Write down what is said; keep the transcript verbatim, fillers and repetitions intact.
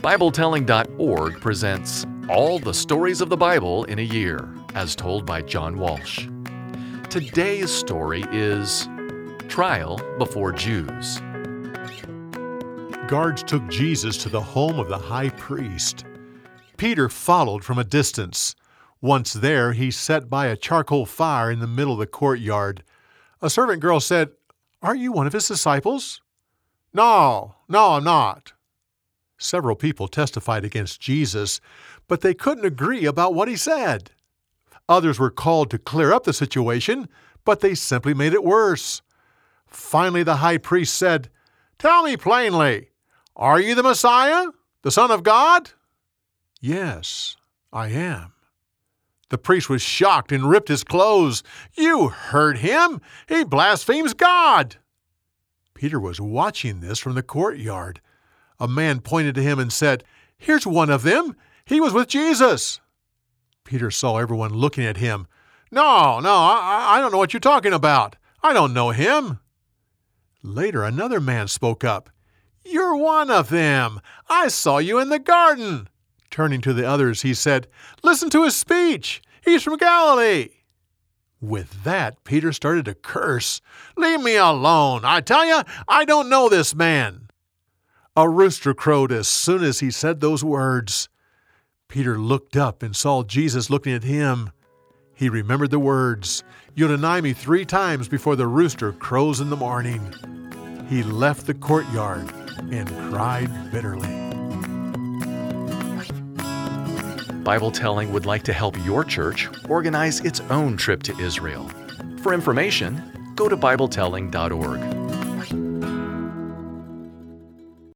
Bible Telling dot org presents All the Stories of the Bible in a Year, as told by John Walsh. Today's story is Trial Before Jews. Guards took Jesus to the home of the high priest. Peter followed from a distance. Once there, he sat by a charcoal fire in the middle of the courtyard. A servant girl said, "Are you one of his disciples?" "No, no, I'm not." Several people testified against Jesus, but they couldn't agree about what he said. Others were called to clear up the situation, but they simply made it worse. Finally, the high priest said, "Tell me plainly, are you the Messiah, the Son of God?" "Yes, I am." The priest was shocked and ripped his clothes. "You heard him! He blasphemes God!" Peter was watching this from the courtyard. A man pointed to him and said, "Here's one of them. He was with Jesus." Peter saw everyone looking at him. "No, no, I, I don't know what you're talking about. I don't know him." Later, another man spoke up. "You're one of them. I saw you in the garden." Turning to the others, he said, "Listen to his speech. He's from Galilee." With that, Peter started to curse. "Leave me alone. I tell you, I don't know this man." A rooster crowed as soon as he said those words. Peter looked up and saw Jesus looking at him. He remembered the words, "You'll deny me three times before the rooster crows in the morning." He left the courtyard and cried bitterly. Bible Telling would like to help your church organize its own trip to Israel. For information, go to Bible Telling dot org.